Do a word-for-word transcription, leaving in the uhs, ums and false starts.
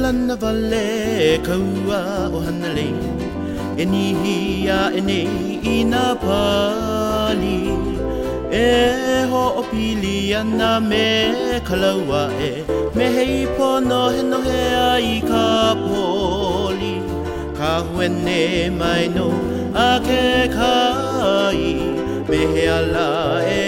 lana vale kaua o hanale e nihia e nei I nā pali e ho o pili ana me kalaua e me hei pono he nohe ai ka poli ka huene mai no a ke kai me he ala e